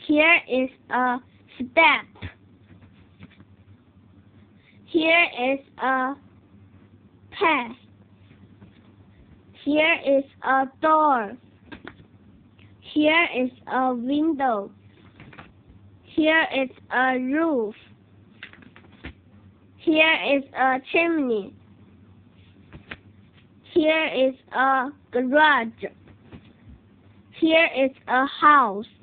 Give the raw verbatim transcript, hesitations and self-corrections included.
Here is a step. Here is a pen. Here is a door. Here is a window. Here is a roof. Here is a chimney. Here is a garage. Here is a house.